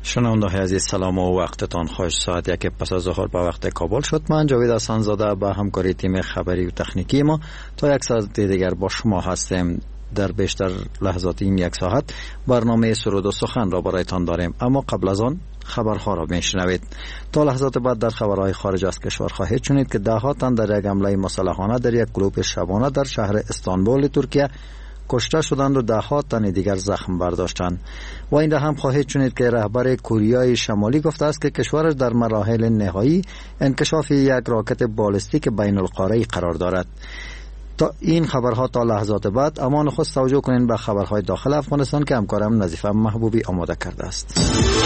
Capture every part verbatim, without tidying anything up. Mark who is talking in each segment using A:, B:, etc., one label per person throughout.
A: شنونده عزیز سلام و وقتتان خوش. ساعت یک پس از ظهر به وقت کابل شد. من جاوید حسن‌زاده به همکاری تیم خبری و تکنیکی ما تا یک ساعت دیگر با شما هستیم. در بیشتر لحظات این یک ساعت برنامه سرود و سخن را برایتان داریم، اما قبل از آن خبرها را میشنوید. تا لحظات بعد در خبرهای خارج از کشور خواهید شنید که ده ها تن در یک حمله مسلحانه در یک کلوب شبانه در شهر استانبول ترکیه کشته شدند و ده ها تن دیگر زخم برداشتند. و این را هم خواهید شنید که رهبر کوریای شمالی گفته است که کشورش در مراحل نهایی انکشاف یک راکت بالستیک بین القاره‌ای قرار دارد. تا این خبرها تا لحظات بعد، اما نخست توجه کنین به خبرهای داخل افغانستان که همکارم نظیفه محبوبی آماده کرده است.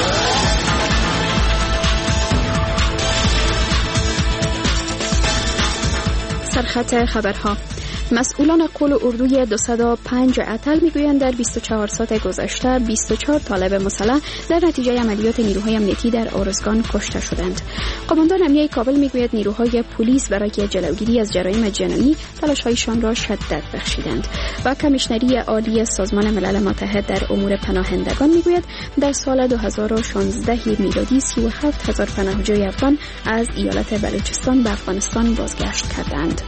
B: سرخط خبرها: مسئولان قول اردوی دویست و پنج اتل میگویند در بیست و چهار ساعت گذشته بیست و چهار طالب مسلح در نتیجه عملیات نیروهای امنیتی در ارزگان کشته شدند. قماندان امنیه کابل میگوید نیروهای پلیس برای جلوگیری از جرایم جنایی تلاش‌هایشان را شدت بخشیدند. و کمیشنری عالی سازمان ملل متحد در امور پناهندگان میگوید در سال دو هزار و شانزده میلادی سی و هفت هزار پناهجوی افغان از ایالت بلوچستان به افغانستان بازگشت کردند.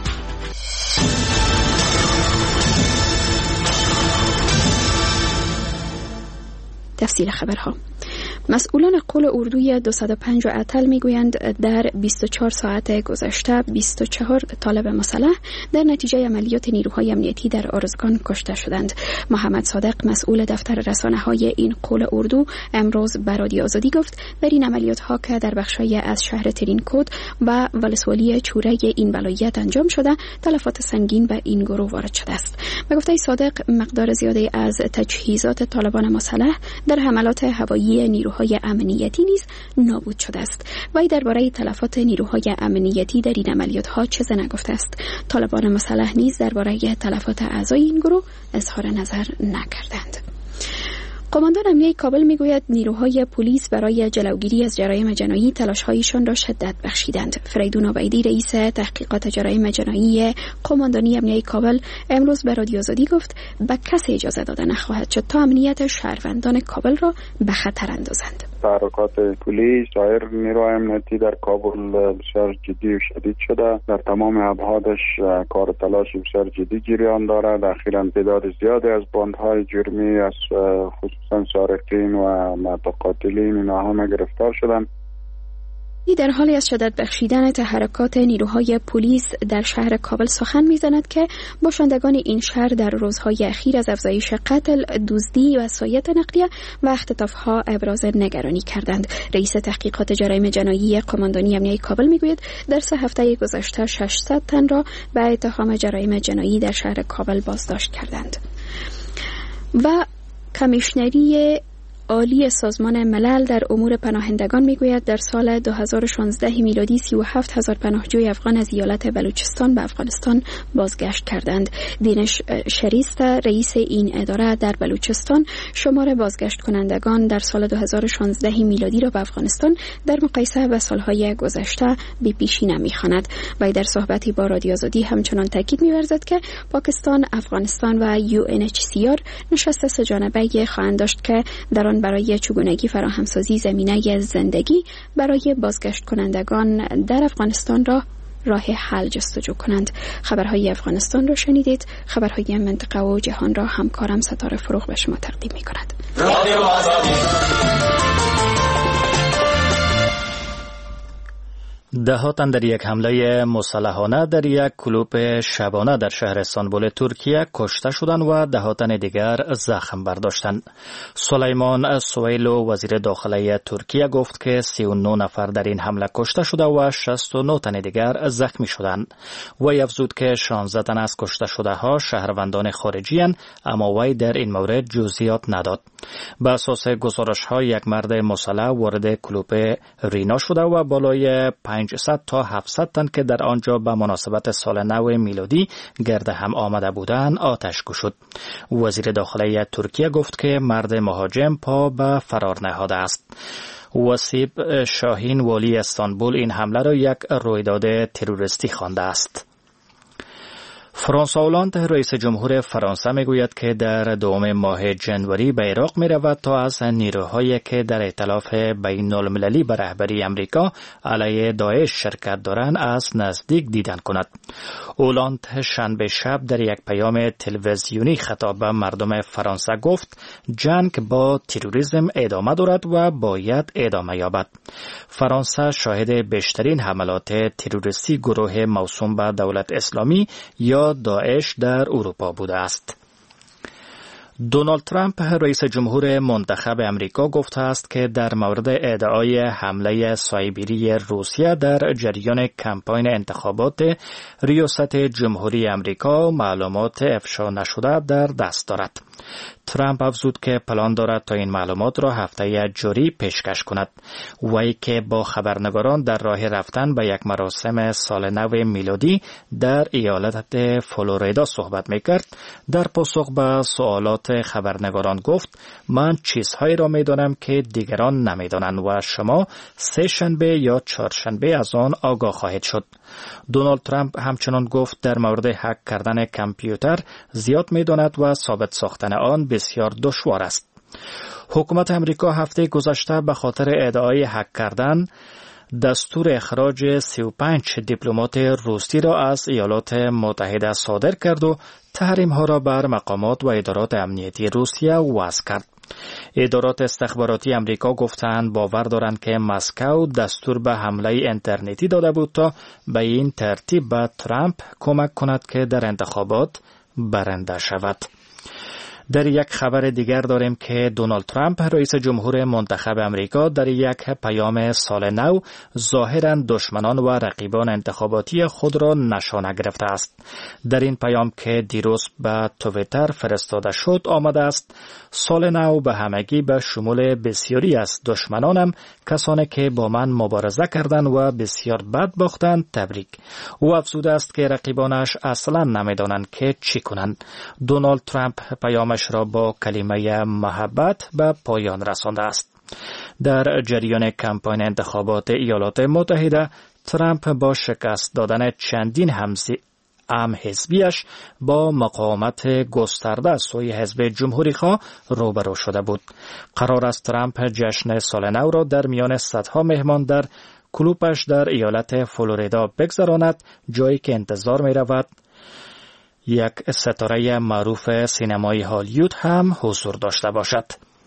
B: تفصیل خبرها: مسئولان قول اردوی دویست و پنج اتل میگویند در بیست و چهار ساعت گذشته بیست و چهار طالب مسلح در نتیجه عملیات نیروهای امنیتی در ارزگان کشته شدند. محمد صادق مسئول دفتر رسانه‌های این قول اردو امروز به رادیو آزادی گفت در این عملیات ها که در بخشای از شهر ترینکوت و ولسوالی چوره این ولایت انجام شده تلفات سنگین به این گروه وارد شده است. به گفته صادق مقدار زیادی از تجهیزات طالبان مسلح در حملات هوایی نیروهای امنیتی نیز نابود شده است. وی درباره تلفات نیروهای امنیتی در این عملیات ها چیزی نگفته است. طالبان مسلح نیز درباره تلفات اعضای این گروه اظهار نظر نکردند. قماندان امنیه کابل میگوید نیروهای پلیس برای جلوگیری از جرایم جنایی تلاش‌هایشان را شدت بخشیدند. فریدون عبیدی رئیس تحقیقات جرایم جنایی قماندانی امنیه کابل امروز به رادیو آزادی گفت به کسی اجازه داده نخواهد شد تا امنیت شهروندان کابل را به خطر اندازند.
C: تحرکات پلیس دایر نیروهای امنیتی در کابل بسیار جدی و شدید شده. در تمام ابعادش کار تلاش بسیار جدی جریان دارد. اخیراً تعداد زیادی از باندهای جرمی از خصوصا سارقین و متقاتلین اینا همه گرفتار شدند.
B: در حالی از شدت بخشیدن تحرکات نیروهای پلیس در شهر کابل سخن می‌زند که باشندگان این شهر در روزهای اخیر از افزایش قتل، دزدی و سایط نقلیه و اختطاف‌ها ابراز نگرانی کردند. رئیس تحقیقات جرایم جنایی قماندانی امنیه کابل میگوید در سه هفته گذشته ششصد تن را به اتهام جرایم جنایی در شهر کابل بازداشت کردند. و کمیشنری عالی سازمان ملل در امور پناهندگان میگوید در سال دو هزار و شانزده میلادی سی و هفت هزار پناهجوی افغان از ایالت بلوچستان به افغانستان بازگشت کردند. دینش شریست رئیس این اداره در بلوچستان شمار بازگشت کنندگان در سال دو هزار و شانزده میلادی را به افغانستان در مقایسه با سالهای گذشته بی پیشی نمیخواند. و در صحبتی با رادیو آزادی همچنان تاکید می‌ورزد که پاکستان، افغانستان و یو ان اچ سی آر نشست سه جانبه خواهند داشت که در برای چگونگی فراهمسازی زمینه زندگی برای بازگشت کنندگان در افغانستان را راه حل جستجو کنند. خبرهای افغانستان را شنیدید. خبرهای منطقه و جهان را همکارم ستاره فروغ به شما تقدیم می کند.
D: ده ها تن در یک حمله مسلحانه در یک کلوب شبانه در شهر استانبول ترکیه کشته شدند و ده ها تن دیگر زخم برداشتند. سلیمان سویلو وزیر داخلی ترکیه گفت که سی و نه نفر در این حمله کشته شده و شصت و نه تن دیگر زخمی شدند. وی افزود که شانزده تن از کشته شده ها شهروندان خارجی اند، اما وی در این مورد جزئیات نداد. به اساس گزارش ها یک مرد مسلح وارد کلوب رینا شده و بالای پانصد تا هفتصد تن که در آنجا به مناسبت سال نو میلادی گرد هم آمده بودند آتش گشود. وزیر داخلی ترکیه گفت که مرد مهاجم پا به فرار نهاده است. وسیب شاهین والی استانبول این حمله را یک رویداد تروریستی خوانده است. فرانسوا هولاند رئیس جمهور فرانسه میگوید که در دوم ماه جنوری به عراق می رود تا از نیروهایی که در ائتلاف بین المللی به رهبری امریکا علیه داعش شرکت دارند از نزدیک دیدن کند. هولاند شنبه شب در یک پیام تلویزیونی خطاب به مردم فرانسه گفت جنگ با تروریسم ادامه دارد و باید ادامه یابد. فرانسه شاهد بیشترین حملات تروریستی گروه موسوم به دولت اسلامی یا داعش در اروپا بوده است. دونالد ترامپ رئیس جمهور منتخب امریکا گفته است که در مورد ادعای حمله سایبری روسیه در جریان کمپاین انتخابات ریاست جمهوری امریکا معلومات افشا نشده در دست دارد. ترامپ افزود که پلان دارد تا این معلومات را هفته جاری پیشکش کند. وی که با خبرنگاران در راه رفتن به یک مراسم سال نو میلادی در ایالت فلوریدا صحبت میکرد، در پاسخ به سوالات خبرنگاران گفت من چیزهایی را میدانم که دیگران نمیدانند و شما سه شنبه یا چهارشنبه از آن آگاه خواهید شد. دونالد ترامپ همچنان گفت در مورد هک کردن کامپیوتر زیاد میداند و ثابت ساختن آن بسیار دشوار است. حکومت امریکا هفته گذشته به خاطر ادعای هک کردن دستور اخراج سی و پنج دیپلمات روسی را از ایالات متحده صادر کرد و تحریم ها را بر مقامات و ادارات امنیتی روسیه وضع کرد. ادارات استخباراتی امریکا گفتند باور دارند که مسکو دستور به حمله اینترنتی داده بود تا به این ترتیب به ترامپ کمک کند که در انتخابات برنده شود. در یک خبر دیگر داریم که دونالد ترامپ رئیس جمهور منتخب امریکا در یک پیام سال نو ظاهراً دشمنان و رقیبان انتخاباتی خود را نشانه گرفته است. در این پیام که دیروز به توییتر فرستاده شد آمده است سال نو به همگی به شمول بسیاری از دشمنانم، کسانی که با من مبارزه کردند و بسیار بد باختند، تبریک. او افزوده است که رقیبانش اصلا نمیدانند که چی کنند. دونالد ترامپ پیامش را با کلمه محبت به پایان رسانده است. در جریان کمپاین انتخابات ایالات متحده ترامپ با شکست دادن چندین همزی ام حزبیش با مقاومت گسترده از سوی حزب جمهوری خواه روبرو شده بود. قرار است ترامپ جشن سال نو را در میان صدها مهمان در کلوبش در ایالت فلوریدا بگذراند، جایی که انتظار می رود یک ستاره معروف سینمای هالیوود هم حضور داشته باشد.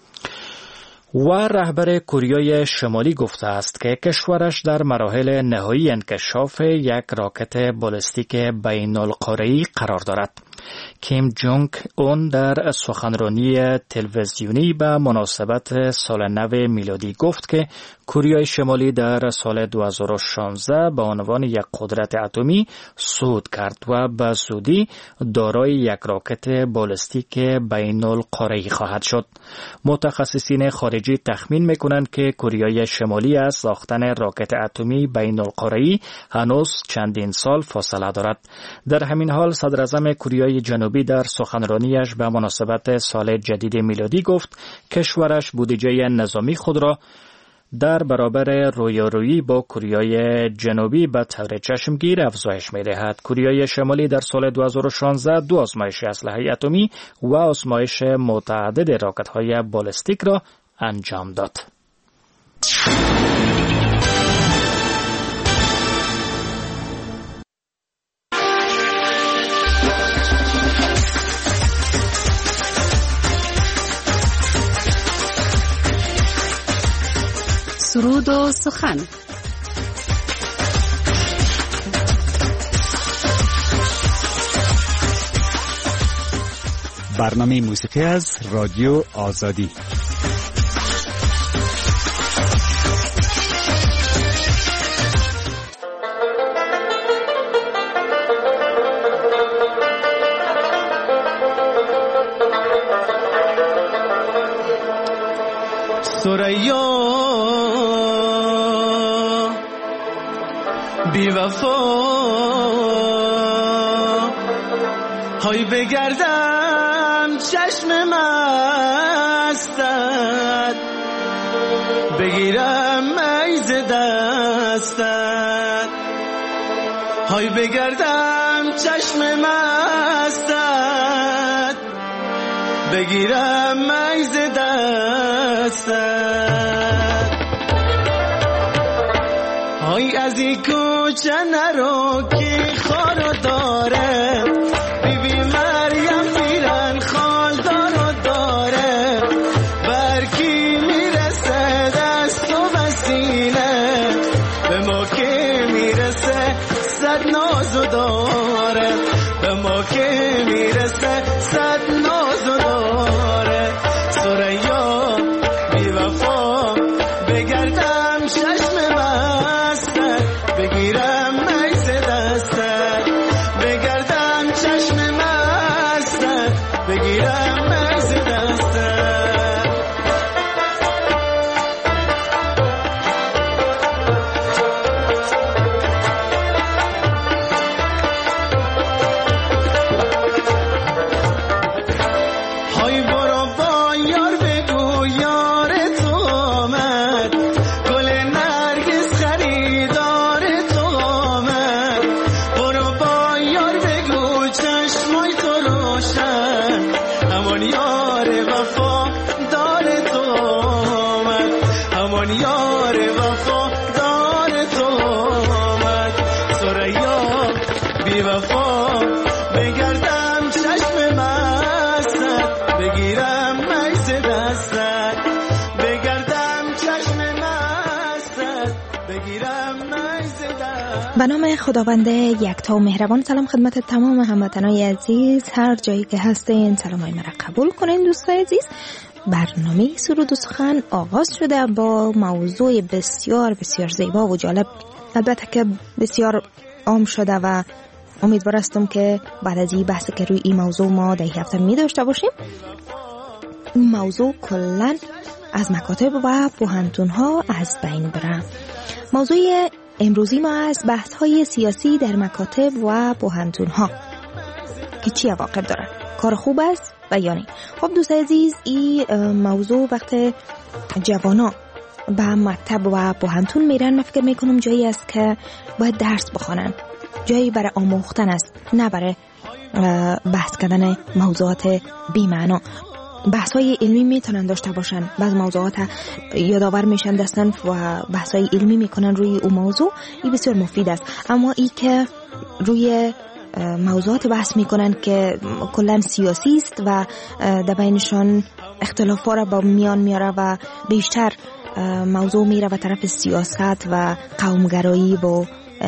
D: و رهبر کره شمالی گفته است که کشورش در مراحل نهایی انکشاف یک راکت بالستیک بین القاره‌ای قرار دارد. کیم جونگ اون در سخنرانی تلویزیونی به مناسبت سال نو میلادی گفت که کره شمالی در سال دو هزار و شانزده به عنوان یک قدرت اتمی صعود کرد و به زودی دارای یک راکت بالستیک بین القاره‌ای خواهد شد. متخصصین خارجی تخمین میکنند که کره شمالی از ساختن راکت اتمی بین القاره‌ای هنوز چندین سال فاصله دارد. در همین حال صدر اعظم کره جنوبی در سخنرانیش به مناسبت سال جدید میلادی گفت کشورش بودجه نظامی خود را در برابر رویارویی با کره جنوبی به طور چشمگیر افزایش می‌دهد. کره شمالی در سال دو هزار و شانزده دو آزمایش اسلحه اتمی و آزمایش متعدد راکت‌های بالستیک را انجام داد.
E: سرود و سخن.
F: برنامه موسیقی از رادیو آزادی.
G: ثریا بی وفا های بگردم چشم مستت بگیرم میز دستت های بگردم چشم مستت بگیرم میز دستت های از این کوچه نرو که خارو داره بیبی مریم پیرن خال دارو داره برکی میرسه دست و وسیله به ما که میرسه صد نازو داره به ما که میرسه صد نازو داره ثریا بی وفا بگردم چشم مستت بگیرم میز دستت بگردم چشم مستت بگیرم میز دستت های برو با یار بگو یار تو آمد گل نرگس خریدار تو آمد برو با یار بگو چشمای تو روشن همان یار وفا دار تو آمد همان یار وفا دار تو آمد ثریا بی وفا بگردم چشم مستت بگیرم میز دستت بگردم چشم مستت بگیرم میز دستت.
E: به نام خداوند یکتا و مهربان. سلام خدمت تمام هموطنان عزیز هر جایی که هستین، سلامای مرا قبول کنین دوستای عزیز. برنامه سرود و سخن آغاز شده با موضوع بسیار بسیار زیبا و جالب، البته که بسیار عام شده و امیدوار هستم که بعد از این بحث که روی این موضوع ما در این هفته می داشته باشیم. این موضوع کلن از مکاتب و پوهنتون ها از بین بره. موضوع امروزی ما از بحث های سیاسی در مکاتب و پوهنتون ها که چی عواقب داره، کار خوب است و یا نه. خب دوست عزیز، این موضوع وقت جوانا به مکتب و پوهنتون میرن، من فکر میکنم جایی است که باید درس بخونن، جایی برای آموختن است، نه برای بحث کردن موضوعات بی معنا. بحث های علمی میتونن داشته باشن، بعض موضوعات یادآور میشن دستن و بحث های علمی میکنن روی اون موضوع، این بسیار مفید است. اما ای که روی موضوعات بحث میکنن که کلا سیاسی است و در بینشان اختلافات را با میان میاره و بیشتر موضوع میره و طرف سیاست و قومگرایی و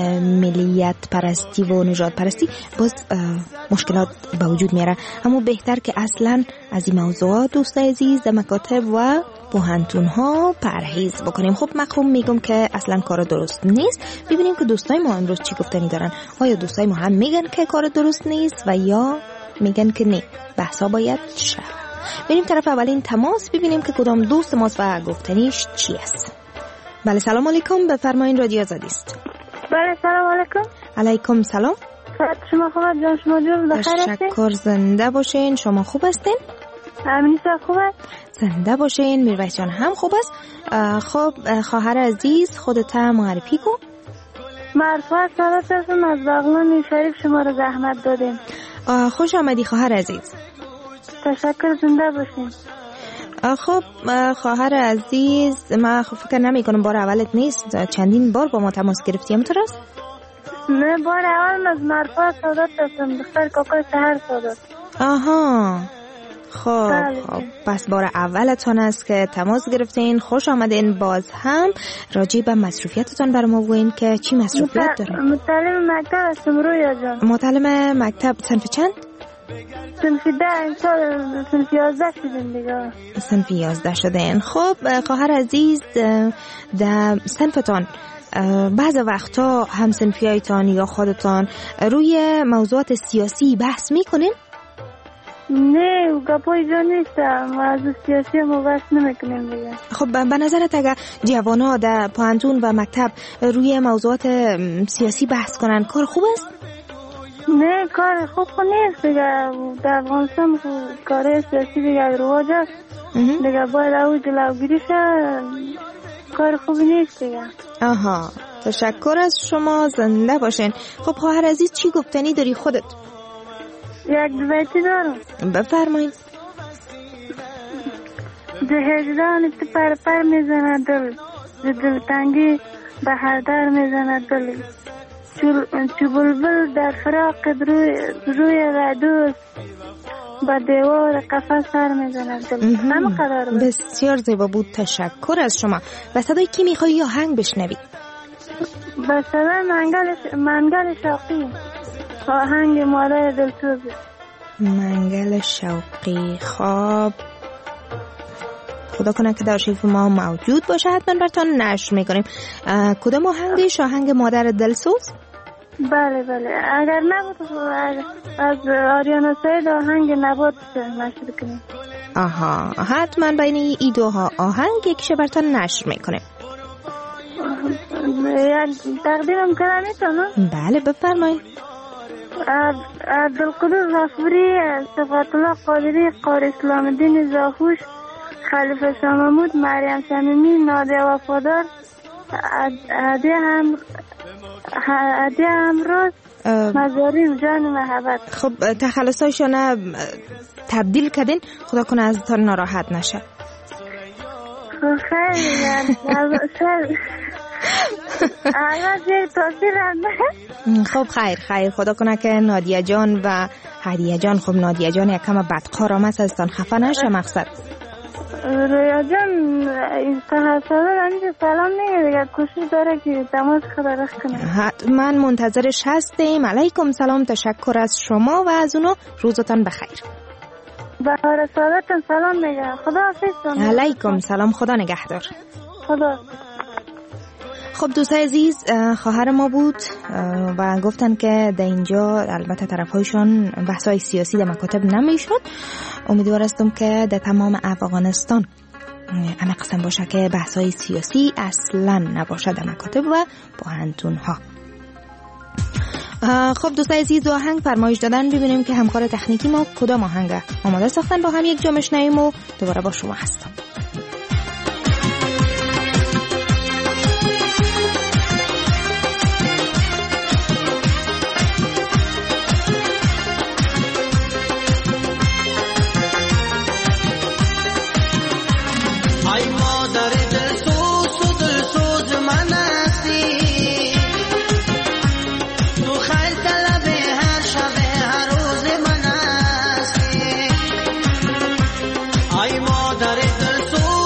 E: ملیت پرستی و نژاد پرستی، باز مشکلات به وجود میاره. اما بهتر که اصلا از این موضوعات دوست عزیز در مکاتب و پوهنتون ها پرهیز بکنیم. خب من خب میگم که اصلا کار درست نیست. ببینیم که دوستای ما امروز چی گفتنی دارن. آیا دوستای ما هم میگن که کار درست نیست و یا میگن که نه، بحثا باید شه؟ بریم طرف اولین تماس ببینیم که کدام دوست ماست و گفتنیش چی است. بله سلام علیکم، بفرمایین رادیو آزادی است.
H: بله سلام علیکم.
E: علیکم سلام.
H: شما خوب هستین؟ جان شما جور بخیر هستین؟
E: تشکر، زنده باشین. شما خوب هستین؟
H: امین صاحب خوب است؟
E: زنده باشین. میرویس جان هم خوب است. خب خواهر عزیز خودت معرفی کن.
H: مرفوع سلامت هستم از بغلان شریف، شما رو زحمت دادیم.
E: خوش آمدی خواهر عزیز.
H: تشکر، زنده باشین.
E: خب خواهر عزیز، من فکر نمی کنم بار اولت نیست، چندین بار با ما تماس گرفتی، همونطور است؟
H: نه بار اول از مرفوع سعادت هستم، دختر کاکای سهر سعادت.
E: آها خب خب پس بار اولتون است که تماس گرفتین. خوش آمدین. باز هم راجع به مصروفیتتون برام بگوین که چی مصروفیت دارین؟
H: متعلم مکتب هستم رویا جان.
E: متعلم مکتب صنف چند؟
H: صنف ده، امسال صنف یازده شدین دیگه.
E: صنف یازده شدین. خب خواهر عزیز، در صنفتان بعض وقتا هم صنفیایتان یا خودتان روی موضوعات سیاسی بحث میکنین؟
H: نه گپای جا نیستم، موضوع سیاسی ما بحث نمیکنیم دیگه.
E: خب به نظرت اگر جوانا در پوهنتون و مکتب روی موضوعات سیاسی بحث کنن کار خوب است؟
H: نه کار خوب نیست دیگه. در افغانستان کار سیاسی دیگه رواج است دیگه، باید او جلوگیری شه، کار خوب نیست دیگه.
E: آها تشکر از شما، زنده باشین. خب خواهر عزیز چی گفتنی داری خودت؟
H: یک دو بیتی دارم.
E: بفرمایید.
H: ده هجران تو پر پر میزند دل، ده دلتنگی به هر در میزند دل، چو بلبل در فراق روی روی ردوست با دیوار قفس سر میزند دل. همه قدر بود.
E: بسیار زیبا بود، تشکر از شما. و صدای کی میخوایی آهنگ بشنوی؟
H: با صدای منگل منگل شوقی، آهنگ مادر دلسوز.
E: منگل شوقی. خواب خدا کنه که در شیف ما موجود باشه، حتما براتون نشر میکنیم. کدام آهنگش؟ آهنگ مادر دلسوز؟
H: بله بله، اگر نبود از آریانا سعید آهنگ نبود نشر کنیم.
E: آها، حتما بین ای دوها آهنگ یکیشه براتون نشر میکنیم.
H: تقدیمم کنم میتونم؟
E: بله بفرمایید.
H: عبدالقدوس غفوری، صفات الله قادری، قاری اسلام الدین زاهوش، خلیفه شاه محمود، مریم صمیمی، نادیه وفادار، عدیه هم عدیه همراز، مزاری جان محبت.
E: خب تخلصایشانه تبدیل کردین، خدا کنه از تا ناراحت نشه.
H: خیلی شاید
E: خب خیر خیر، خدا کنه که نادیه جان و هدیه جان، خب نادیه جان یکم بدقارم است، ازتان خفه نشه مقصد.
H: رویا جان این تحصیل انجا سلام نگه دیگه، کوشش داره که تماس خبرش کنه.
E: حتما منتظرش هستیم. علیکم سلام، تشکر از شما و از اونو، روزتان بخیر.
H: بهار سعادتتان سلام نگه. خدا حافظ.
E: علیکم سلام، خدا نگهدار.
H: خدا.
E: خب دوستای عزیز، خواهر ما بود و گفتن که در اینجا البته طرفهایشان بحثای سیاسی در مکاتب نمیشد. امیدوار هستم که در تمام افغانستان اما قسم باشه که بحثای سیاسی اصلا نباشه در مکاتب و با انتون ها. خب دوستای عزیز، آهنگ فرمایش دادن، ببینیم که همکار تکنیکی ما کدام آهنگ آماده ساختن، با هم یک جا میشنویم و دوباره با شما هستم.
G: Ay, madre del sol.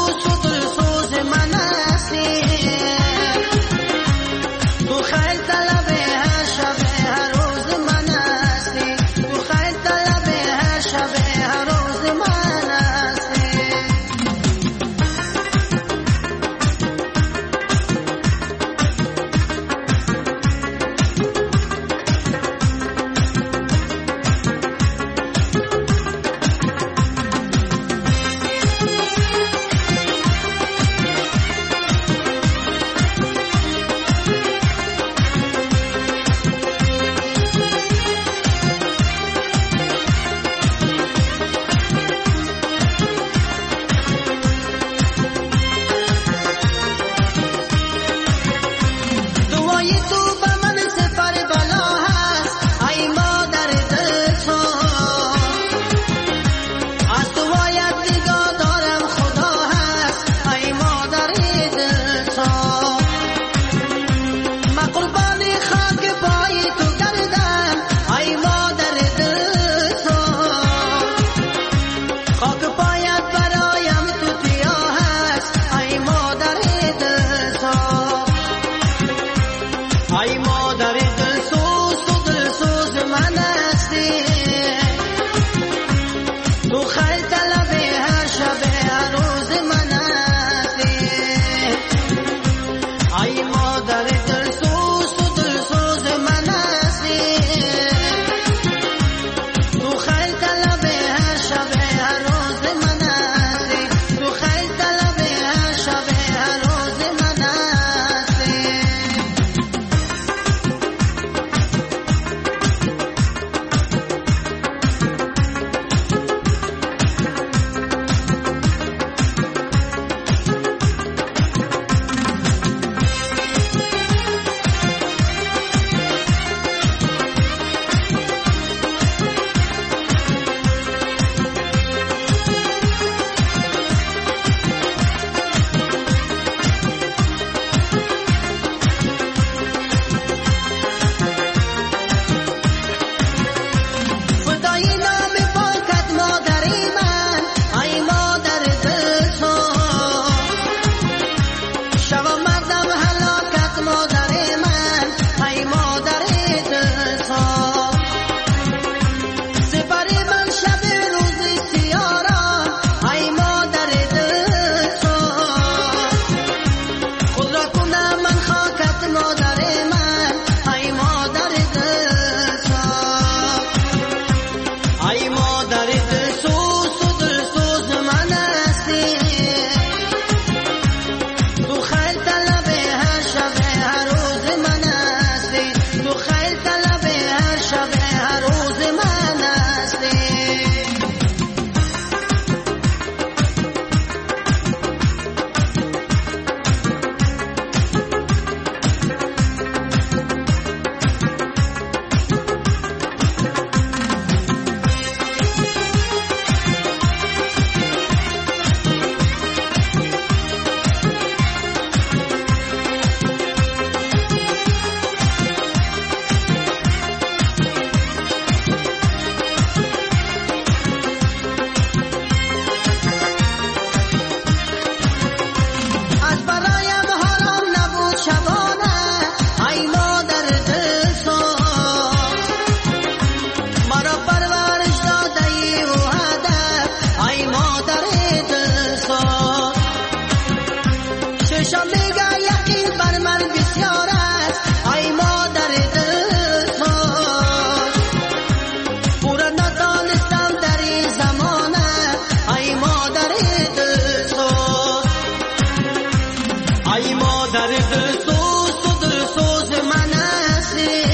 G: مادر دلسوز تو دلسوز من هستی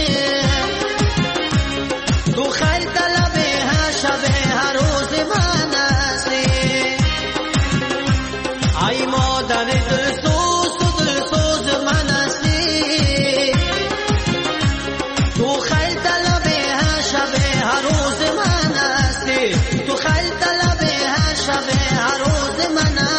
G: تو خیر طلب هر شب هر روز من هستی ای مادر دلسوز تو دلسوز من هستی تو خیر طلب هر شب هر روز من هستی تو خیر طلب هر شب هر روز من هستی.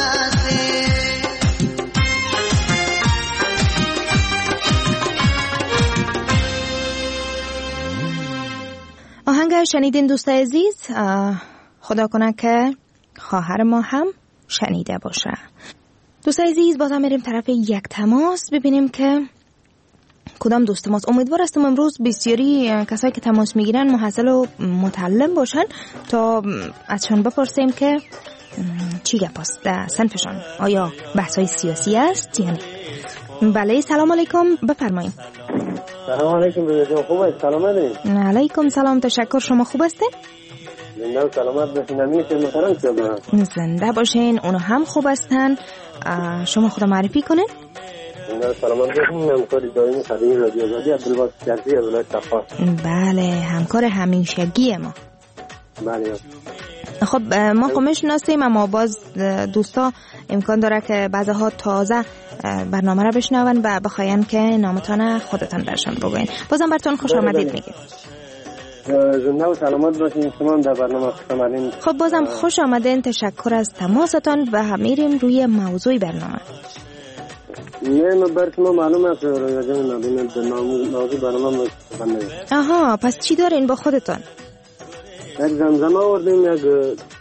E: آهنگ شنیدین دوستای عزیز، خدا کنه که خواهر ما هم شنیده باشه. دوستای عزیز بازم میریم طرف یک تماس ببینیم که کدام دوست ماست. امیدوار هستم امروز بسیاری کسایی که تماس میگیرن محصل و متعلم باشن تا ازشان بپرسیم که چی گپ است در صنفشان، آیا بحثای سیاسی است یا نه. بله سلام علیکم، بفرمایید.
I: سلام علیکم بچه‌ها، خوبه؟ سلامت؟
E: علیکم سلام، تشکر. شما خوب هستید؟
I: زنده و سلامت باشین. امیت محترم شما
E: زنده باشین، اونها هم خوب هستن. شما خود معرفی کنین.
I: زنده و سلامت باشین. همکار دائمی خدمت رادیو آزادی عبدالباسط کرزی از ولایت صفا.
E: بله همکار همیشگی ما.
I: بله.
E: خب ما خب میشناسیم، اما باز دوستا امکان داره که بعضها تازه برنامه را بشنون و بخواین که نامتان خودتان درشان بگوین. بازم براتون خوش آمدید میگیم.
I: زنده و سلامت باشین. شما در برنامه خوش آمدین.
E: خب بازم خوش آمدین، تشکر از تماستان و میریم روی موضوع برنامه.
I: نه بر شما معلوم است روی جان نبینید در موضوع برنامه مستقبل.
E: آها پس چی دارین با خودتان؟
I: یک زمزمه آوردیم، یک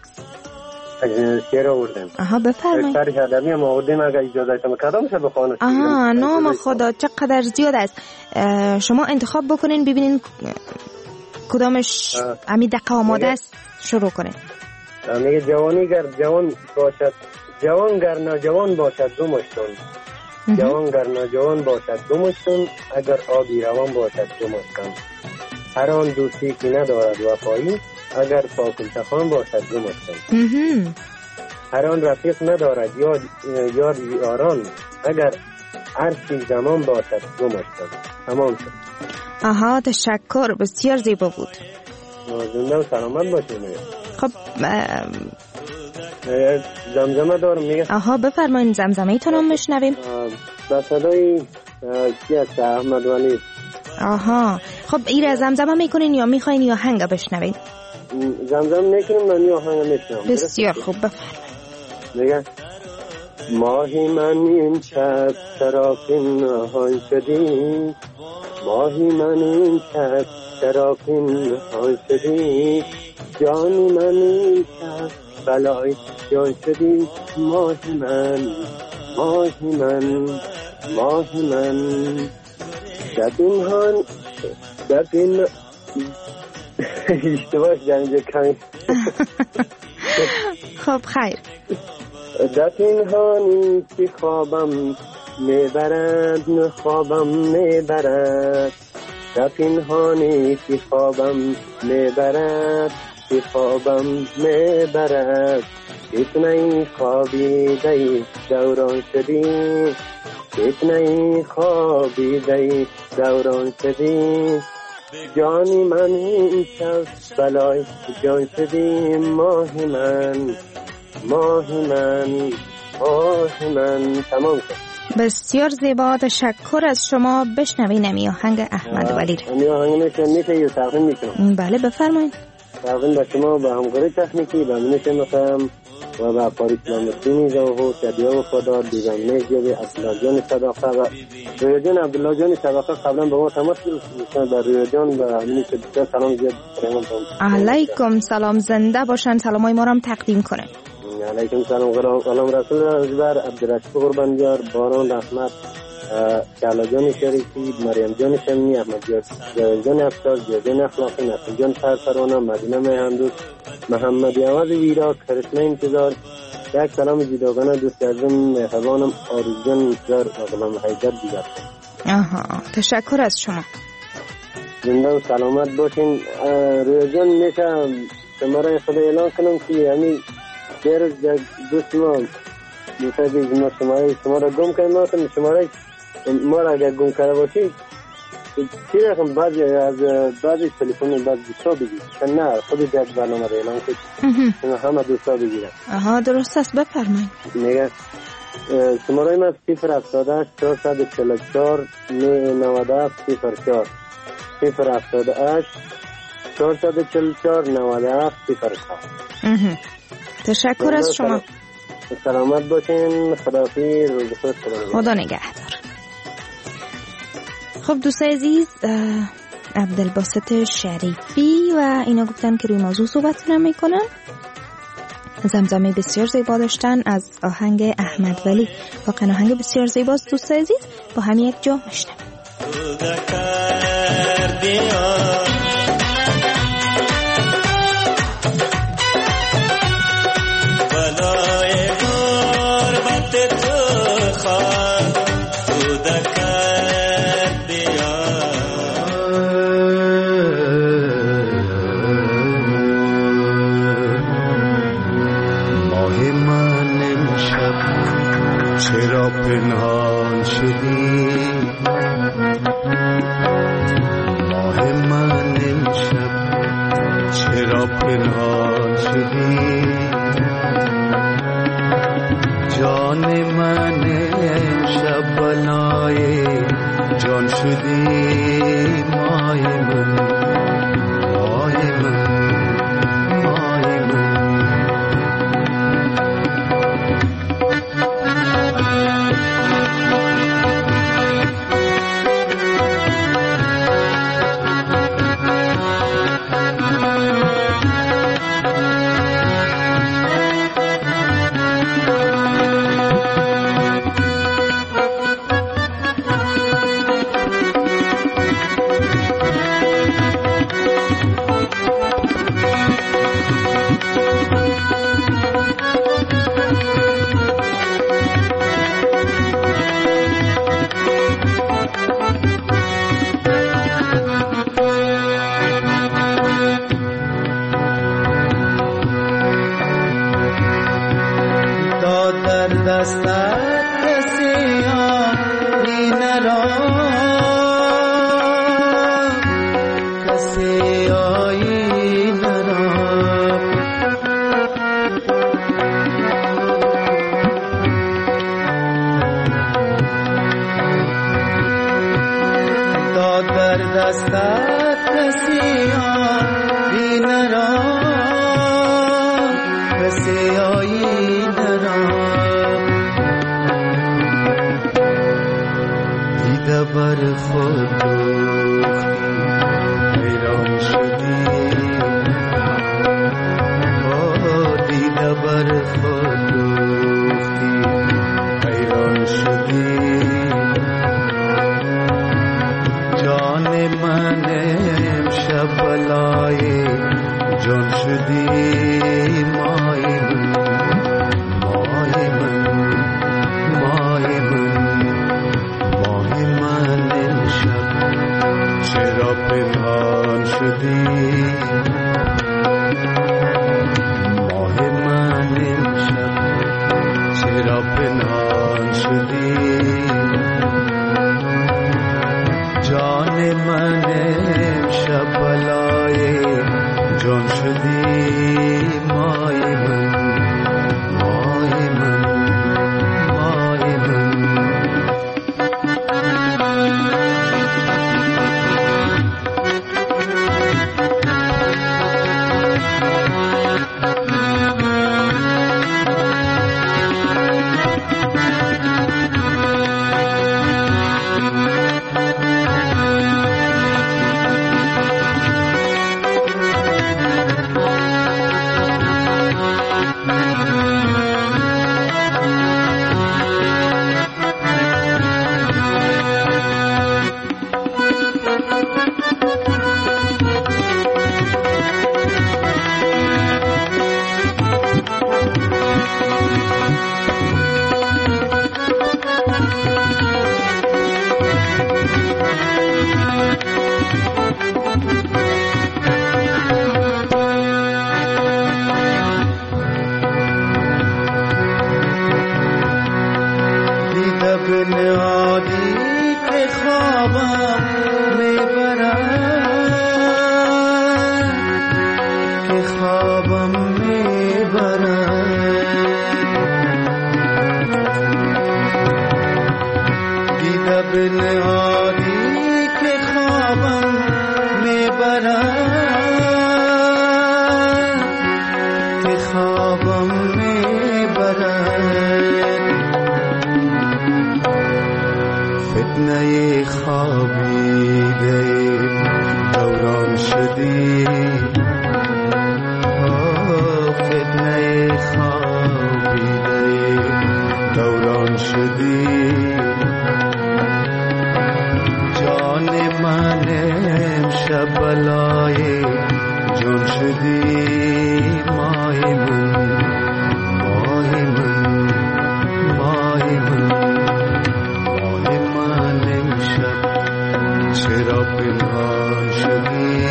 I: شعر آوردیم.
E: آها بفرمایید.
I: یک شعر ادبی هم آوردیم، اگه اجازه ایتون کدامش بخوانید.
E: آها نام خدا چقدر زیاد است. شما انتخاب بکنین ببینین کدامش امی دقیقه آماده است، شروع کنین.
I: میگه جوانی گر جوان باشد، جوان گر ناجوان باشد دو مشتون، جوان گر ناجوان باشد دو مشتون، اگر آبی روان باشد دو مشتون، هر آن دوستی که ندارد وفایی، اگر پاکلتخان باشد دو مشتون، هر آن رفیق ندارد یاد یاد یاران، اگر عرصی زمان باشد دو مشتون. تمام شد.
E: آها تشکر، بسیار زیبا بود.
I: زنده و سلامت باشید.
E: خب
I: زمزمه دارم میگه.
E: آها بفرمایید، زمزمه ایتون هم بشنویم.
I: با صدای کی است؟ احمد ولی.
E: آها خب ایره زمزمه میکنین یا میخواین یا آهنگ بشنوین؟
I: زمزمه میکنیم من یا آهنگ میشنوم.
E: بسیار خوب بفرمایید.
I: میگه ماهی من این شب سراپین نهان شدی، ماهی من این شب سراپین نهان شدی، جانی من این شب بلای جان شدی، ماهی من ماهی من ماهی من دبین هان دبین اشتباه جنجه کمی.
E: خب خیر.
I: دبین هانی که خوابم میبرد نه خوابم میبرد، دبین هانی که خوابم میبرد که خوابم میبرد، اتنای خوابی دی دوران شدی، اتنای خوابی دی دوران شدی، جانی من این شب بلای جان شدی، ماهی من ماهی من ماهی من. تمام شد.
E: بسیار زیبا، تشکر از شما. بشنوین امی آهنگ احمد ولی را.
I: امی آهنگ میشه میشه یا تقدیم میکنم؟
E: بله بفرمایید.
I: تقدیم به شما، به همکاری تکنیکی، به منیشه میخوام و به پاریس لامستینی زاهو شدیا و خدا دیگم نیجیبی عبدالله جان صداقه و روی جان عبدالله جان صداقه قبلا به ما تماس گرفتن. به روی جان و منیشه بسیار سلام زیاد بریم.
E: علیکم سلام، زنده باشن، سلامای ما را هم تقدیم کنن.
I: علیکم سلام. غلام رسول ازبر عبدالرشید قربانیار، باران رحمت، شعلا جان شریفی، مریم جان شمینی، احمد جان افشار، جان اخلاقی، نصر جان سرسرانه، مدینه مهندوس، محمد یواز ویرا، کرشمه انتظار. یک سلام جداگانه دوست عزیزم مهربانم آرزو جان انتظار و غلام حیدر دیگر.
E: آها تشکر از شما.
I: زنده و سلامت باشین. روی جان میشه شماره خدا اعلان کنم که همین دیر دوست ما دوست عزیز ما شماره شما را گم کردیم، ما شماره ما را اگر گم کرده باشید چی رقم بعضی از بعضی تلفن بعض دوستا بگید نه خود جد برنامه را اعلان کنید همه دوستا بگیرن.
E: آها درست است بفرمایید.
I: میگه شماره ما صفر هفتاد و هشت چهارصد و چهل و چهار نود و هفت صفر چهار صفر هفتاد و هشت چهارصد و چهل و چهار نود و هفت صفر چهار.
E: تشکر از شما.
I: سلامت باشین. خداحافظ. روز خوش.
E: خدا نگهدار. خب دوستای عزیز، عبدالباسط شریفی و اینا گفتن که روی موضوع صحبت نمیکنن. زمزمه بسیار زیبا داشتن از آهنگ احمد ولی، واقعا آهنگ بسیار زیباست دوستای عزیز. با هم یک جا میشنویم.
J: چرا پنهان شدی ماه من امشب، چرا پنهان شدی جان من امشب بلای جان شدی مای من مای من مای من. خوابم میبرد که خوابم میبرد دیده بنهادی که خوابم میبرد که خوابم میبرد فتنه خوابیده دوران شدی فتنه خوابیده دوران شدی جان من امشب بلای جان شدی مای من مای من مای من مای من امشب چرا پنهان شدی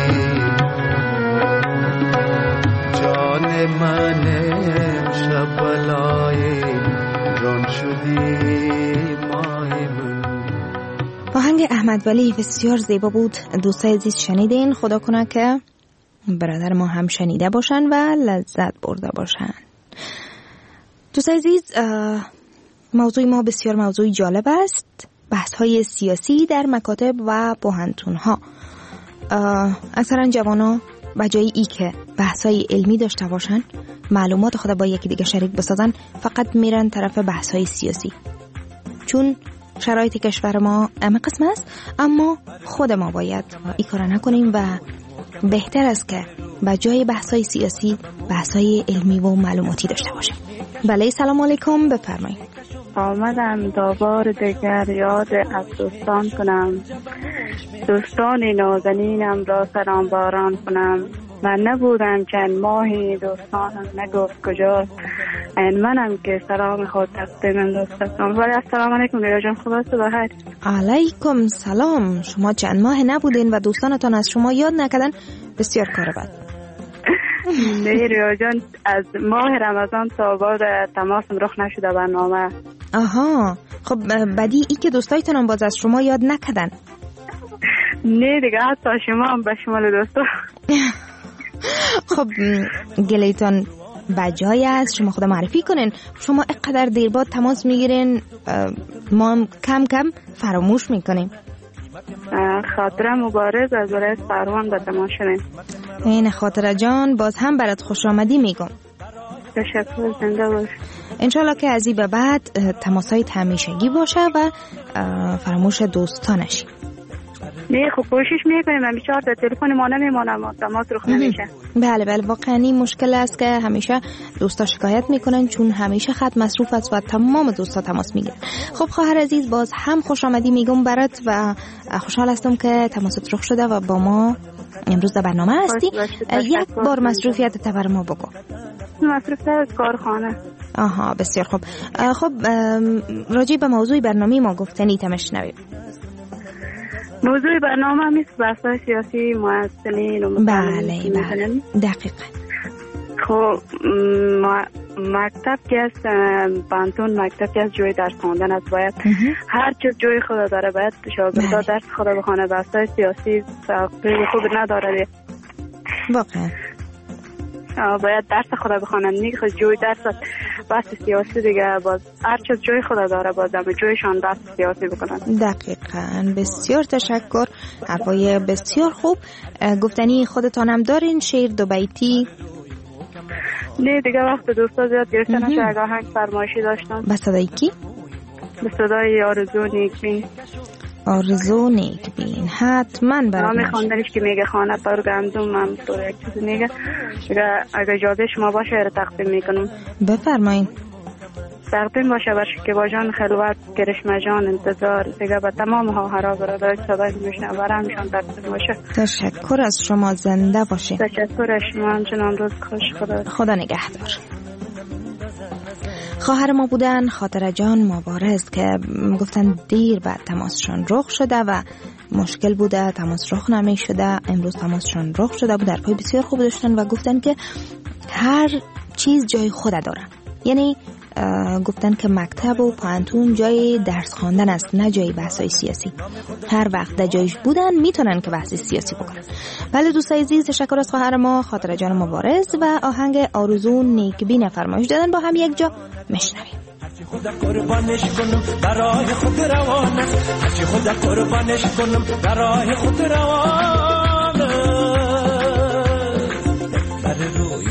J: جان من امشب بلای جان شدی مای من.
E: آهنگ احمد ولی بسیار زیبا بود. دوستای عزیز شنیدین؟ خدا کنه که برادر ما هم شنیده باشن و لذت برده باشن. دوستای عزیز، موضوع ما بسیار موضوع جالب است. بحث های سیاسی در مکاتب و پوهنتون ها. اکثرا جوانا بجای ای که بحث های علمی داشته باشن، معلومات خود با یکی دیگه شریک بسازن، فقط میرن طرف بحث های سیاسی. چون شرایط کشور ما همه قسم است، اما خود ما باید این کار نکنیم و بهتر است که بجای بحث های سیاسی بحث های علمی و معلوماتی داشته باشیم. بله، سلام علیکم، بفرمایید.
H: آمدم دوباره دیگر یاد از دوستان کنم، دوستان نازنینم را سلام باران کنم. من نبودم چند ماهی دوستانم نگفت کجاست، این منم که سلام خود تقدیم دوستان. ولی السلام علیکم لیلا جان، خوب است؟ بخیر.
E: علیکم سلام. شما چند ماه نبودین و دوستانتان از شما یاد نکردن، بسیار کار بد.
H: نه لیلا جان، از ماه رمضان تا بعد تماسم رخ نشده برنامه.
E: آها، خب بدی ای که دوستایتان باز از شما یاد نکردن.
H: نه دیگه، حتی شما هم به شمال دوستا.
E: خب گلیتان بجای است شما خدا معرفی کنین. شما اقدر دیر بعد تماس میگیرین، ما هم کم کم فراموش میکنیم.
H: خاطره مبارز از ولایت پروان به تماس شدین.
E: این خاطره جان، باز هم برات خوش آمدی میگم.
H: تشکر، زنده باش.
E: انشالله که از این به بعد تماسای همیشگی باشه و فراموش دوستان نشی.
H: نه خب کوشش میکنیم، من بیچاره در تلفن ما نمیمونم، تماس رخ نمیشه.
E: بله بله، واقعا این مشکل است که همیشه دوستا شکایت میکنن، چون همیشه خط مصروف است و تمام دوستا تماس میگیرن. خب خواهر عزیز، باز هم خوش آمدی میگم برات و خوشحال هستم که تماست رخ شده و با ما امروز در برنامه هستی. یک بار مصروفیت تبر ما بگو.
H: مصروفیت از کارخانه.
E: آها، بسیار خوب. خب راجع به موضوع برنامه ما گفتنی تمشنویم.
H: موضوع برنامه همیست بحث‌های سیاسی معسلین و
E: بله بله دقیقا.
H: خب مکتب که از بانتون مکتب که از جوی درس خواندن است، باید هر چیز جوی خود داره، باید شاگردا درس خود بخونه. بحث‌های سیاسی خوب نداره
E: واقعا،
H: باید درس خود بخونن. نیخ جوی درس بحث سیاسی دیگه، باز هر چیز جوی خود داره، باز هم جویشان بحث سیاسی بکنن.
E: دقیقاً، بسیار تشکر، حرفای بسیار خوب. گفتنی خودتانم دارین شعر دو بیتی؟
H: نه دیگه، وقت دوستا زیاد گرفته نشه. اگه آهنگ فرمایشی داشتم.
E: به صدای کی؟
H: به صدای آرزو نیکبین.
E: آرزو نیکبین حتما برام.
H: نام خواندنش که میگه خانه پر گندم، من تو یک چیز میگه. اگه اجازه شما باشه رو تقدیم میکنم.
E: بفرمایید.
H: تقدیم باشه بر شکیبا جان خلوت، کرشمه جان انتظار، دیگه به تمام ها هرا برادر صدای میشنه برامشان تقدیم باشه.
E: تشکر از شما، زنده باشه.
H: تشکر از شما همچنان، روز خوش. خدا
E: خدا نگهدار. خواهر ما بودن خاطره جان مبارز که گفتن دیر بعد تماسشون رخ شده و مشکل بوده، تماس رخ نمی شده. امروز تماسشون رخ شده بود، در پای بسیار خوب داشتن و گفتن که هر چیز جای خود داره. یعنی گفتن که مکتب و پانتون جای درس خواندن است، نه جای بحث‌های سیاسی. هر وقت در جایش بودن میتونن که بحث سیاسی بکنن. ولی دوستای عزیز، تشکر از خواهر ما خاطره جان مبارز و آهنگ آرزو نیکبین فرمایش دادن، با هم یک جا میشنویم.
K: خدا قربانش کنم برای خود روانه، هرچی خدا قربانش کنم برای خود روانه، برای روی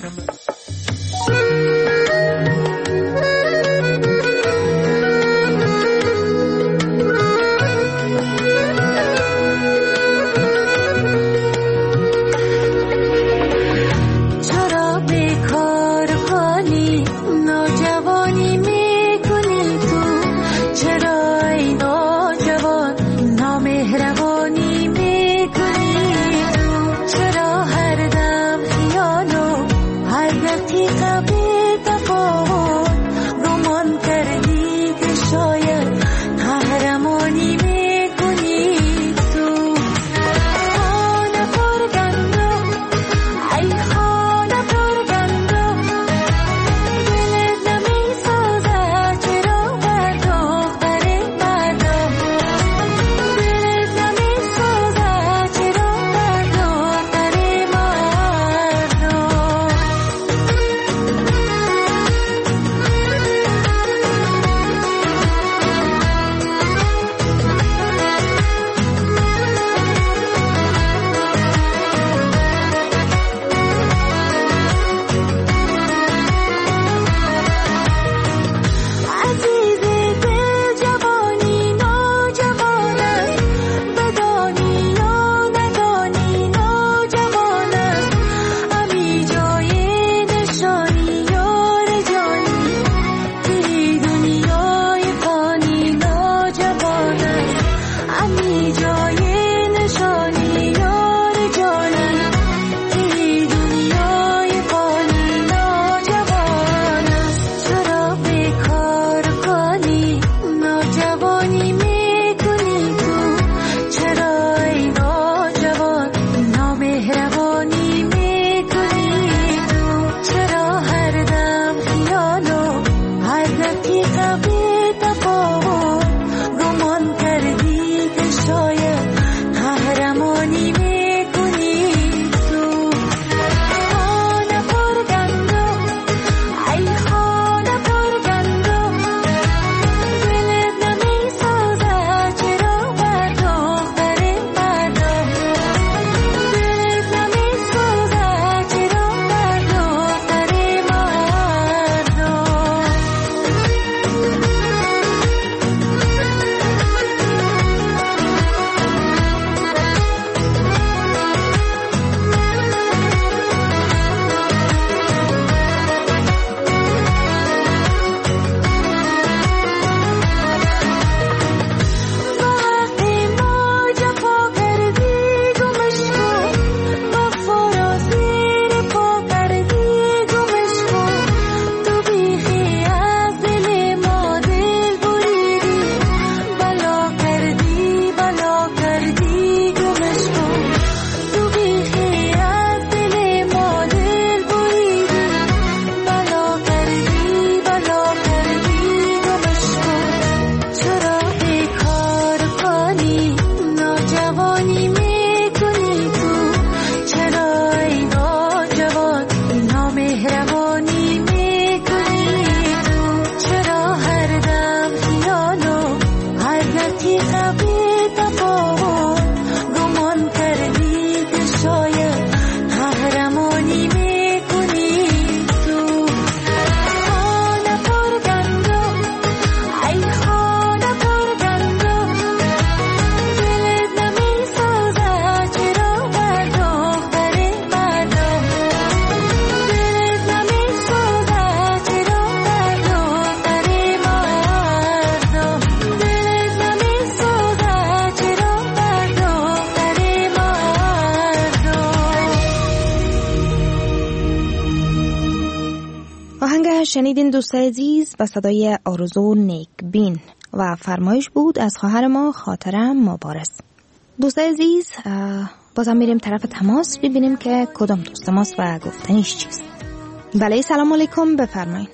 E: شنیدین دوستای عزیز با صدای آرزو نیکبین و فرمایش بود از خواهر ما خاطره مبارز. دوستای عزیز بازم میریم طرف تماس ببینیم که کدام دوست ماست و گفتنیش چیست. بله سلام علیکم، بفرمایید.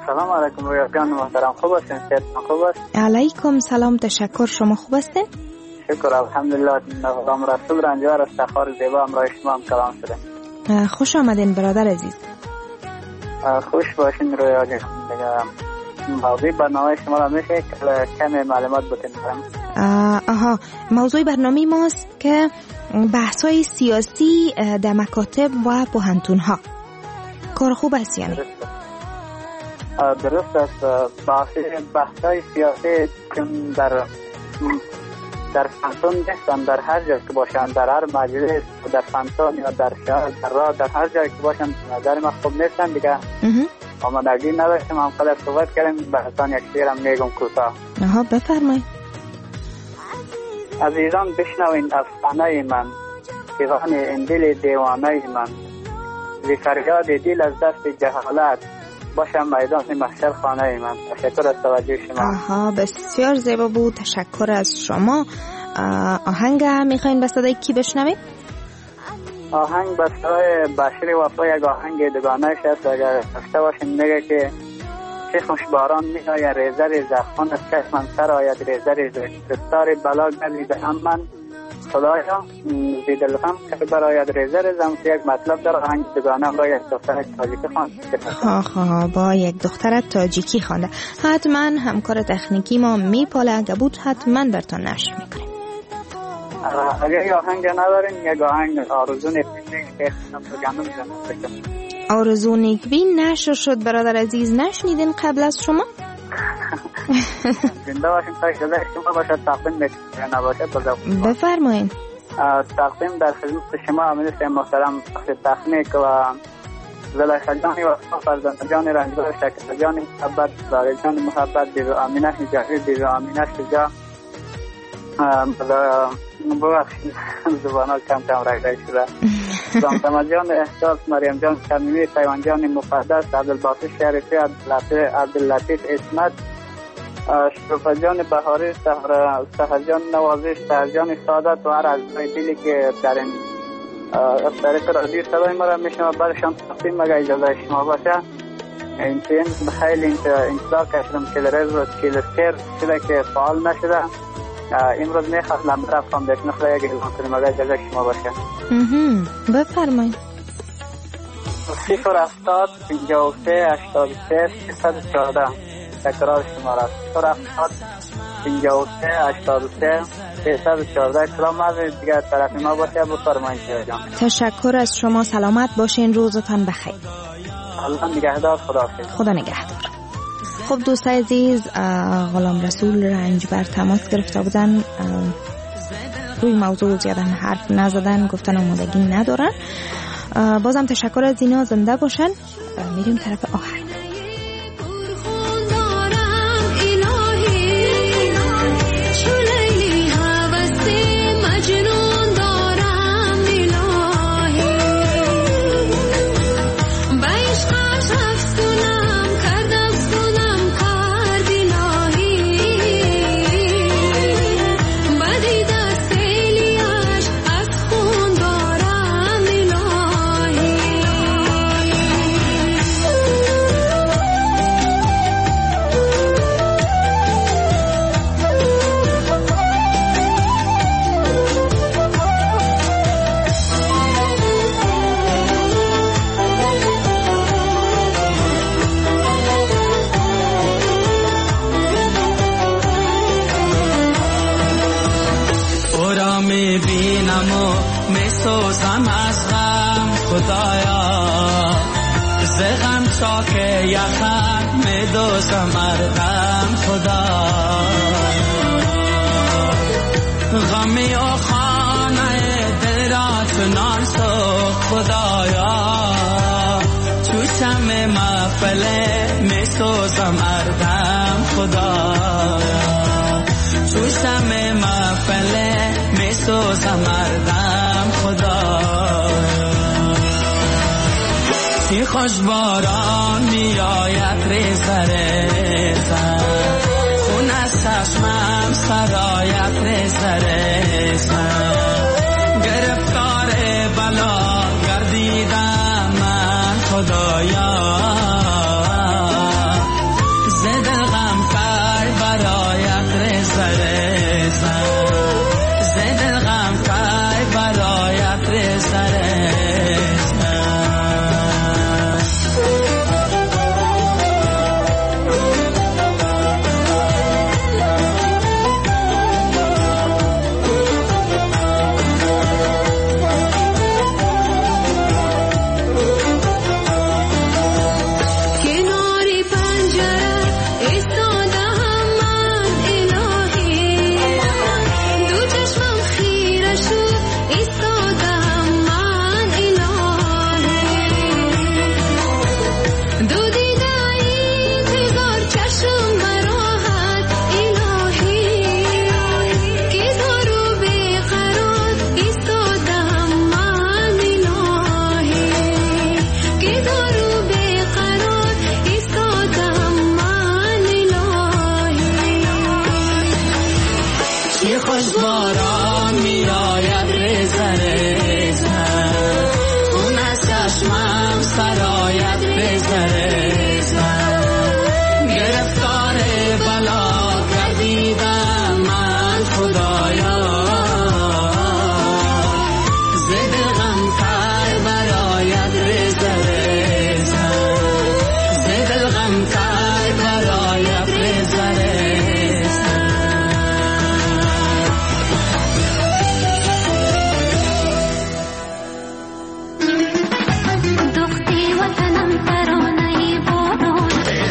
L: سلام علیکم رویان محترم، خوب هستین؟ صحتتون خوب است؟
E: علیکم سلام، تشکر. شما خوب هستین؟
L: شکر الحمدلله. غلام رسول رنجبر از تخار زیبا همراه شما هم کلام شده.
E: خوش آمدین برادر عزیز.
L: خوش باشین رویا جان. موضوع برنامه شما را میشه کمی معلومات بتین برم؟
E: آها، موضوع برنامه ماست که بحث‌های سیاسی در مکاتب و پوهنتون‌ها. کار خوب است یعنی؟
L: درست است. بحث‌های سیاسی چون در در فنتون نیستن، در هر جا که باشن، در هر مجلس، در فنتون یا در شهر، در راه، در هر جایی که باشن نظر ما خوب نیستن دیگه. آمادگی نداشتیم هم قدر صحبت کردیم. بحثان یک شیرم میگم کوتاه.
E: آها بفرمایید.
L: عزیزان بشنوین افسانه من، پیغام این دل دیوانه من، زی فریاد دل از دست جهالت باشم میدان محشر خانه من. تشکر از توجه شما.
E: آها بسیار زیبا بود، تشکر از شما. آهنگ میخواین به صدای کی بشنوید؟
L: آهنگ به صدای بشیر وفا، یک آهنگ دوگانه‌اش هست. اگر داشته باشین میگه که چه خوش باران میآید ریزه ریزه، خون از چشمم سر آید ریزه ریزه، دستار بلا گردیده هم من خدایا زی دلغم که براید ریزه ریزم. که یک مطلب در آهنگ دوگانه را یک دختر تاجیکی خوانده.
E: ها ها با یک دختر تاجیکی خوانده. حتما همکار تکنیکی ما میپاله، اگه بود حتما برتان نشر میکنیم.
L: اگر یه آهنگ ندارین یک آهنگ آرزو نیکبین که اختنم بگم میزنم.
E: آرزو نیکبین نشر شد برادر عزیز، نشنیدین قبل از شما؟
L: زنده باشین تا اجازه شما باشد تقدیم میکنم نباشد.
E: بفرمایین.
L: تقدیم در خدمت شما امید محترم تخنیک و زلیخا جان و فرزند جان رنجبر، شکر جان محبت، زاره جان محبت، بیرو امینه حجاری، بیرو امینه شجا. ببخشید زبانات کم کم رگرگ شده. زامتما جان احساس، مریم جان کمیمی، تایوان جان مقدس، عبدالباسط شریفی، عبداللطیف اسمت، شروفه جان بهاری، سهر جان نوازش، سهر جان سعادت و هر عزیزای دلی که در این طریق رادیو صدای ما را میشنوه برشان تقدیم مگه اجازه شما باشه. این چین خیلی انتظار کشیدم که در روز چیلسکر شده که فعال نشده. امروز میخواستم برفتم دیشن خدا یک اعلان کنیم مگه اجازه شما باشه.
E: بفرمایید.
L: صفر هفتاد پنجاه و سه هشتاد و سه سیصد و چهارده. تکرار شما را صفر هفتاد پنجاه و سه هشتاد و سه سیصد و چهارده. کلام از دیگر طرف ما باشه. بفرمایید جان.
E: تشکر از شما، سلامت باشین، روزتان بخیر.
L: الله نگهدار. خداحافظ.
E: خدا نگهدار. خب دوستای عزیز، غلام رسول رنجبر تماس گرفته بودن، روی موضوع زیاده حرف نزدن، گفتن آمادگی ندارن. بازم تشکر از اینا، زنده باشن. میریم طرف آخر.
K: سوزم از غم خدایا، ز غم چاک یخم می دوزم ارغم خدایا. غمی و خانه دل را چنان سوخت خدایا، چو شمع محفله می سوزم ارغم خدایا، چو شمع محفله می سوزم ارغم خدایا. چی خوش باران می آید ریزه ریزه، خون از چشمم سرایت ریزه ریزه، گرفتار بلا گردیدم من خدایا،
G: چی خوش باران می آید ریزه ریزه اون از چشمم سرایت ریزه ریزه گرفتار بلا کردیدم من خدایا زد غم کر برایت ریزه ریزه زد غم کر برایت ریزه ریزه دختی وطنم ترانه باران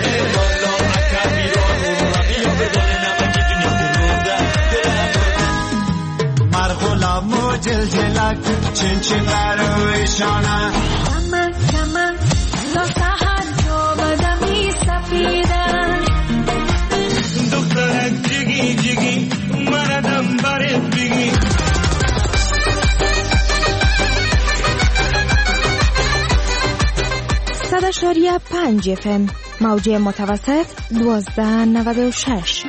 G: مرغلام جلجلک چین چین برویشانه کمر کمر لا سحر جو بدمی سفیدن دخترک جگی جگی مردم برد بگی
E: صد اشاریه پنج اف ام موجه متوسط دوازده نود و شش.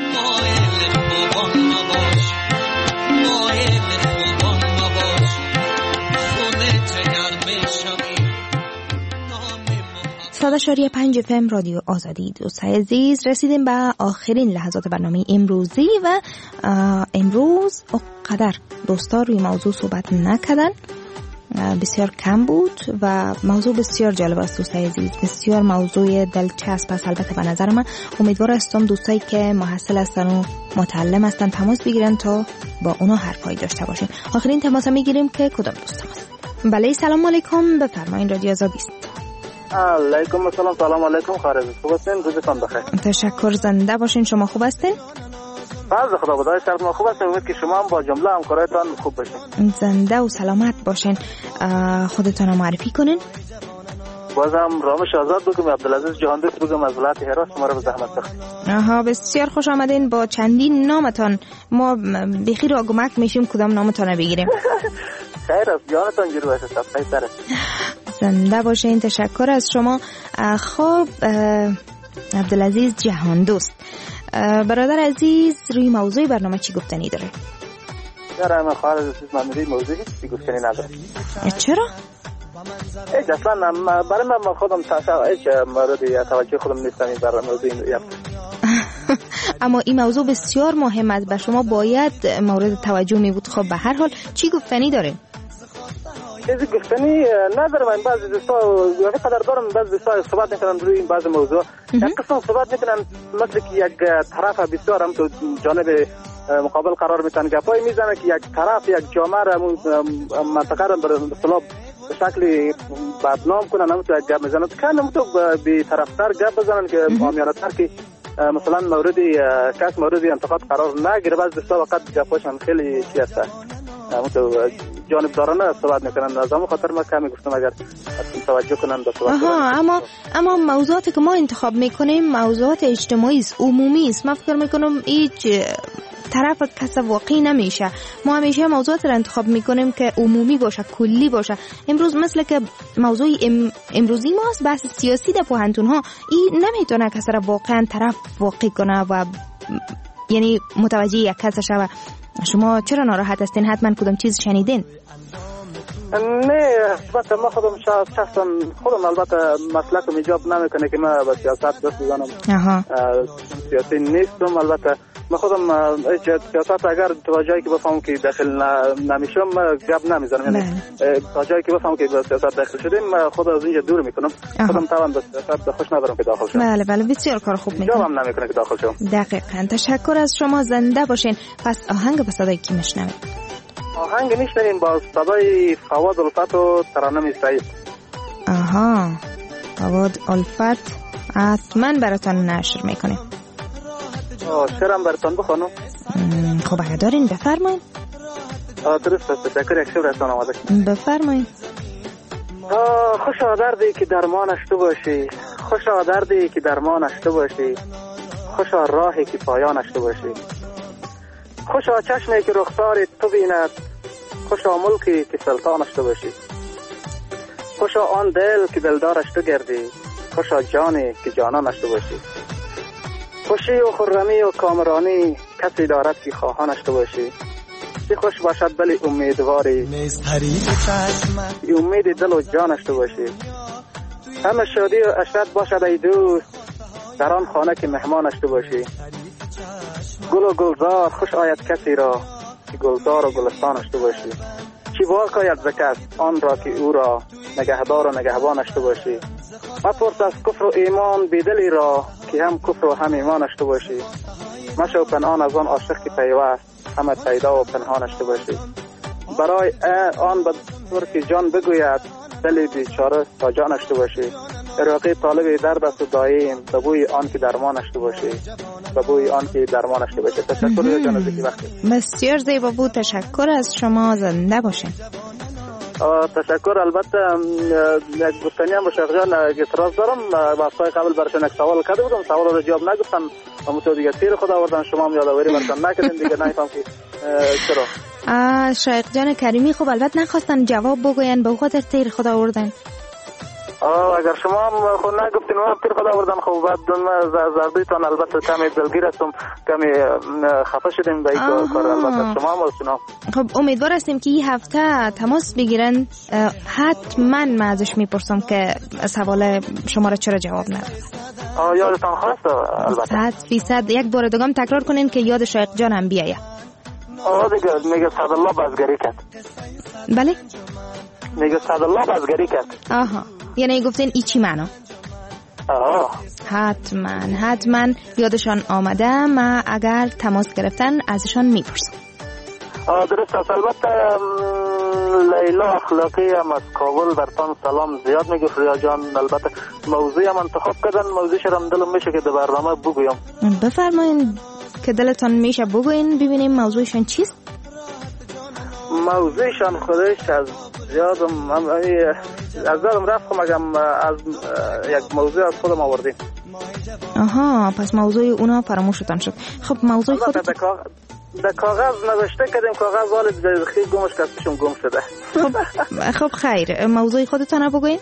E: صد اشاریه پنج اف ام رادیو آزادی. دوستای عزیز رسیدیم به آخرین لحظات برنامه امروزی و امروز اقدر دوستا روی موضوع صحبت نکردن، بسیار کم بود و موضوع بسیار جالب است دوستای عزیز، بسیار موضوع دلچسب است. البته به نظر من امیدوار هستم دوستایی که محصل هستن و متعلم هستن تماس بگیرن تا با اونا حرفایی داشته باشیم. آخرین تماس میگیریم که کدام دوست هست. بله سلام علیکم، بفرمایید رادیو آزادی است.
M: علیکم السلام، سلام علیکم خارج. خوب هستین؟ روزتون بخیر.
E: تشکر، زنده باشین. شما خوب هستین؟
M: باز خدا بدای شرط ما خوب هستیم. امید که شما هم با جمله همکارایتان خوب باشین.
E: زنده و سلامت باشین. خودتون معرفی کنین.
M: بازم رامش آزاد بگم، عبدالعزیز جهاندوست بگم از ولایت هرات. شما رو به زحمت بخشید.
E: آها بسیار خوش آمدین با چندین نامتان. ما بخیر و گمک میشیم کدام نامتان رو بگیریم.
M: خیر است، جانتان جور باشه. صفحه سره.
E: زنده باشین، تشکر از شما. خب عبدالعزیز جهاندوست، برادر عزیز روی موضوع برنامه چی گفتنی داره؟
M: یاره من خواهر عزیز من روی موضوع چی گفتنی نداره.
E: چرا؟
M: ایچ اصلا برای من خودم تاسا ایچ مورد توجه خودم نیستم این برای موضوع این.
E: اما این موضوع بسیار مهم است، به شما باید مورد توجه می بود. خب به هر حال چی گفتنی داره؟
M: چیزی گفتنی ندارم. من بعضی دوستا یعنی قدر دارم بعضی دوستا صحبت میکنن روی این بعضی موضوع. یک قسم صحبت میکنن مثل که یک طرف بسیار هم تو جانب مقابل قرار میتن گپای میزنه که یک طرف یک جامعه را منطقه را به اصطلاح به شکل بدنام کنن، هم تو گپ میزنن که هم تو به طرفدار گپ بزنن که عامیانه تر که مثلا مورد کس مورد انتقاد قرار نگیره. بعضی دوستا وقت گپاشون خیلی چی هست تو جانبدارانه صحبت میکنن. از همون خاطر ما کمی گفتم اگر توجه کنن به صحبت.
E: آها اما اما موضوعاتی که ما انتخاب میکنیم موضوعات اجتماعی است، عمومی است. من فکر میکنم هیچ طرف کس واقعی نمیشه. ما همیشه موضوعات را انتخاب میکنیم که عمومی باشه، کلی باشه. امروز مثل که موضوع ام امروزی ماست بحث سیاسی در پوهنتون ها، این نمیتونه کس را واقعا طرف واقعی کنه و یعنی متوجه یک کس شوه. شما چرا ناراحت هستین؟ حتما کدام چیز شنیدین؟
M: نه البته ما خودم شخصا خودم البته مسلکم ایجاب نمیکنه که ما با سیاست دست بزنم. سیاسی نیستم. البته ما خودم سیاست اگر تا جایی که بفهمم که داخل نمیشم گپ نمیزنم. یعنی تا جایی که بفهمم که به سیاست داخل شدیم خود از اینجا دور میکنم. خودم طبعا به سیاست خوش ندارم که داخل شم.
E: بله بله بسیار کار خوب میکنم.
M: جوابم نمیکنه که داخل شم.
E: دقیقاً. تشکر از شما، زنده باشین. پس آهنگ به صدای کی میشنویم؟
M: آهنگ میشنویم با صدای فواد الفت و ترانه سعید.
E: آها فواد الفت حتما براتون نشر میکنیم.
M: شعرم براتون بخونم.
E: خب اگه دارین بفرمایید.
M: درست است. تشکر. یک شعر براتون آماده.
E: بفرمایید.
M: خوشا دردی که درمانش تو باشی، خوشا دردی که درمانش تو باشی، خوشا راهی که پایانش تو باشی، خوشا چشمی که رخسار تو بیند، خوشا ملکی که سلطانش تو باشی، خوشا آن دل که دلدارش تو گردی، خوشا جانی که جانانش تو باشی، خوشی و خرمی و کامرانی کسی دارد که خواهانش تو باشی. چی خوش باشد بلی امیدواری، امید دل و جانش تو باشی. همه شادی و عشرت باشد ای دوست، در آن خانه که مهمانش تو باشی. گل و گلزار خوش آید کسی را که گلزار و گلستانش تو باشی. چی باک آید ز کس آن را که او را نگهدار و نگهبانش تو باشی. مپرس از کفر و ایمان بیدلی را که هم کفر و هم ایمانش تو باشی. مشو پنهان از آن عاشق که پیوست، همه پیدا و پنهانش تو باشی. برای آن بدور که جان بگوید، دلی بیچاره تا جانش تو باشی. عراقی طالب درد است و دایم، ببوی آن که درمانش تو باشی، ببوی آن که درمانش تو باشی. تشکر جان از اینکه وقتی
E: بسیار زیبا بود. تشکر از شما. زنده باشین.
M: تشکر. البته یک گفتنی هم با شیخ جان اعتراض دارم. وقتای قبل برشان یک سوال کرده بودم، سوال رو جواب نگفتن، اما تو دیگه تیر خدا آوردن، شما هم یادآوری برشان نکردین دیگه. نمیفهم که چرا.
E: شیخ جان کریمی خب البته نخواستن جواب بگوین، به خاطر تیر خدا آوردن.
M: اگر شما هم خود نگفتین و تیر خدا آوردن، خب بعد زردیتان البته کمی دلگیر هستم، کمی خفه شدیم به این کار. البته شما هم شما
E: خب امیدوار هستیم که این هفته تماس بگیرن. حتما من ازش میپرسم که سوال شما را چرا جواب نداد.
M: یادتان خواست البته
E: صد فیصد. یک بار دیگه هم تکرار کنین که یاد شیخ جان هم بیایه.
M: آه دیگه میگه صدالله بازگری کرد.
E: بله
M: میگه صدالله بازگری کرد.
E: آها، یعنی گفتین ای چی معنا؟
M: آه
E: حتما حتما یادشان آمده. ما اگر تماس گرفتن ازشان میپرسم.
M: آه درست است. البته لیلا اخلاقی هم از کابل برتان سلام زیاد میگه. فریا جان البته موضوعی هم انتخاب کردن، موضوعش هم دلم میشه که در برنامه بگویم.
E: بفرمایین که دلتان میشه بگوین ببینیم موضوعشان چیست.
M: موضوعشان خودش از زیادم از زیادم رفتم اگم از یک موضوع از خودم آوردیم.
E: آها، پس موضوع اونا فراموشتان شد. خب موضوع خودت
M: در کاغذ نوشته کردیم، کاغذ والد خیلی گمش کردشون گم شده.
E: خب خب خیر، موضوع خودتان رو بگوین.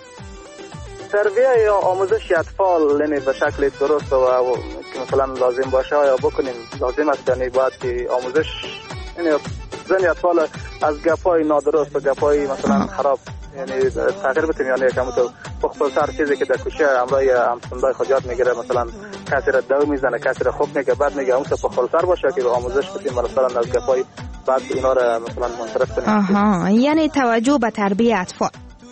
M: تربیه یا آموزش اطفال یعنی به شکل درست و که مثلا لازم باشه یا بکنیم، لازم است یعنی باید که آموزش یعنی زنی اطفال از گپای نادرست و گپای مثلا خراب یعنی تغییر بتیم، یعنی کم تو بخصوص هر چیزی که در کوچه امرای همسندای خجات میگیره، مثلا کسی را دو میزنه، کسی را خوب میگه، بعد میگه اون سه بخصوص باشه که آموزش بتیم مثلا از گپای بعد اینا را مثلا منصرف کنیم.
E: آها، یعنی توجه به تربیت اطفال.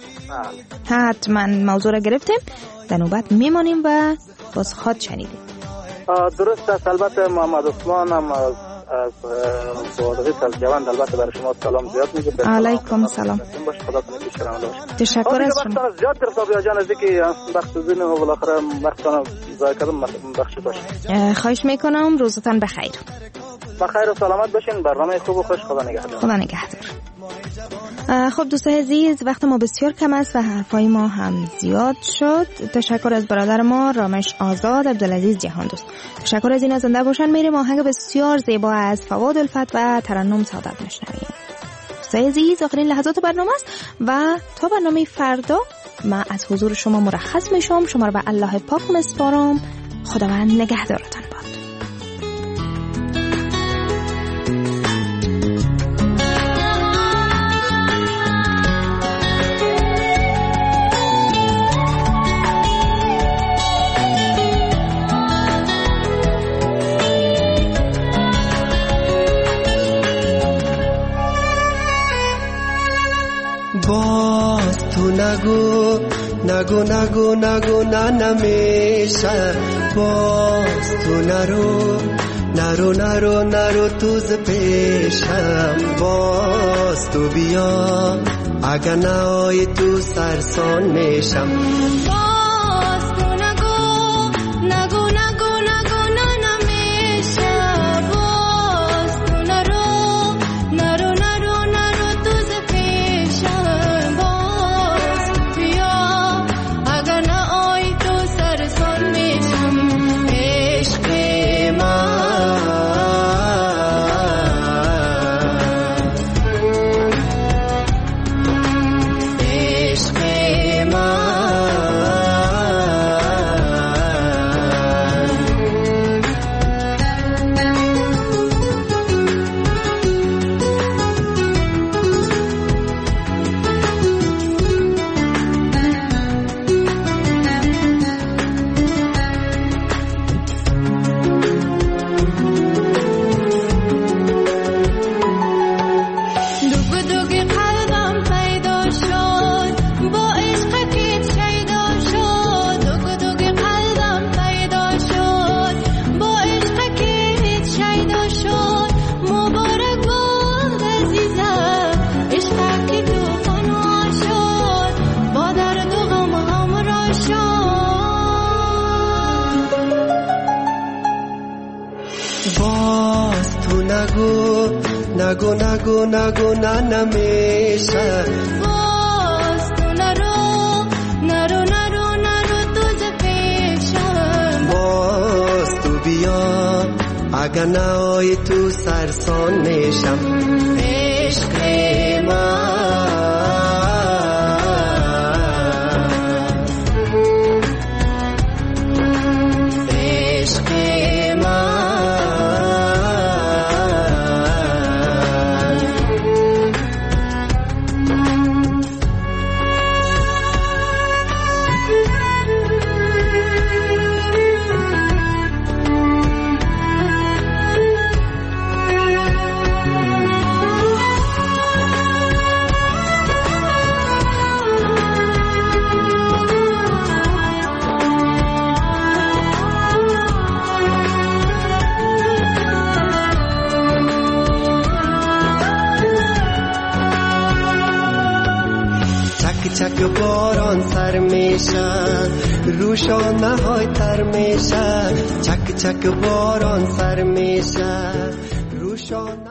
E: حتما موضوع را گرفتیم، در نوبت میمانیم و باز خود شنیدیم.
M: درست است. البته محمد عثمان هم از از بودغیس از جوان البته برای شما سلام زیاد میگه.
E: علیکم سلام. تشکر از شما.
M: زیاد در صاحب جان از اینکه وقت زین و بالاخره وقتتون ضایع کردم بخشید باشه.
E: خواهش میکنم. روزتان بخیر.
M: بخیر و سلامت باشین. برنامه خوب و خوش. خدا نگهدار.
E: خدا نگهدار. خب دوستان عزیز، وقت ما بسیار کم است و حرفای ما هم زیاد شد. تشکر از برادر ما رامش آزاد، عبدالعزیز جهان دوست. تشکر از این زنده باشن. میریم آهنگ بسیار زیبا از فواد الفت و ترنم سعادت میشنویم. دوستان عزیز، آخرین لحظات برنامه است و تا برنامه فردا من از حضور شما مرخص میشم. شما رو به الله پاک میسپارم. خداوند نگهدارتان باد.
J: باز تو نگو نگو نگو نگو نه نمیشه، باز تو نرو نرو نرو نرو توز پیشم، باز تو بیا اگر نهایی تو سرسان میشم. نگو نگو نگو نگو نه نمیشه
N: باز تو نرو نرو نرو نرو تو پیشم
J: باز تو بیا اگر نهایی تو سرسان میشم عشق من چک باران سر میشه روشانه های تر میشه چک چک باران سر میشه روشانه